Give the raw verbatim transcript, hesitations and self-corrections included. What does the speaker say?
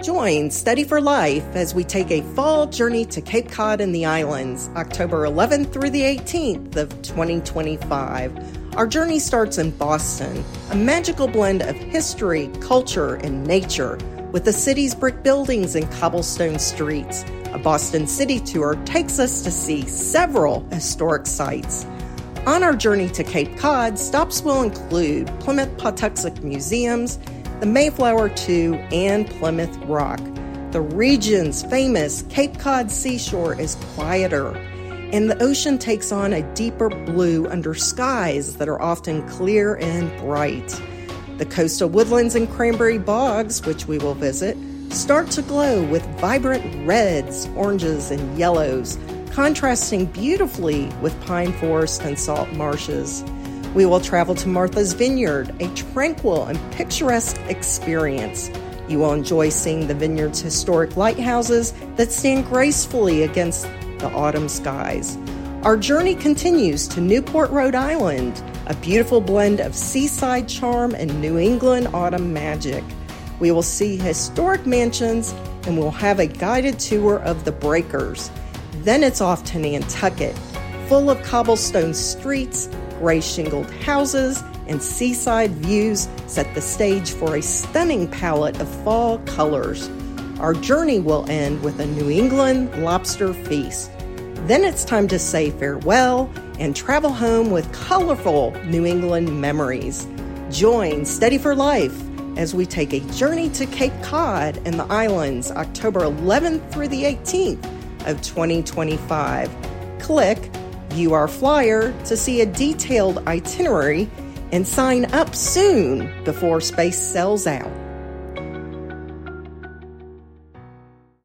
Join Steady for Life as we take a fall journey to Cape Cod and the islands, October eleventh through the eighteenth of twenty twenty-five. Our journey starts in Boston, a magical blend of history, culture, and nature, with the city's brick buildings and cobblestone streets. A Boston City tour takes us to see several historic sites. On our journey to Cape Cod, stops will include Plymouth Patuxent Museums, the Mayflower two, and Plymouth Rock. The region's famous Cape Cod seashore is quieter, and the ocean takes on a deeper blue under skies that are often clear and bright. The coastal woodlands and cranberry bogs, which we will visit, start to glow with vibrant reds, oranges, and yellows, contrasting beautifully with pine forest and salt marshes. We will travel to Martha's Vineyard, a tranquil and picturesque experience. You will enjoy seeing the vineyard's historic lighthouses that stand gracefully against the autumn skies. Our journey continues to Newport, Rhode Island, a beautiful blend of seaside charm and New England autumn magic. We will see historic mansions and we'll have a guided tour of the breakers. Then it's off to Nantucket, full of cobblestone streets, gray shingled houses, and seaside views set the stage for a stunning palette of fall colors. Our journey will end with a New England lobster feast. Then it's time to say farewell and travel home with colorful New England memories. Join Steady for Life as we take a journey to Cape Cod and the islands, October eleventh through the eighteenth of twenty twenty-five. Click View our flyer to see a detailed itinerary and sign up soon before space sells out.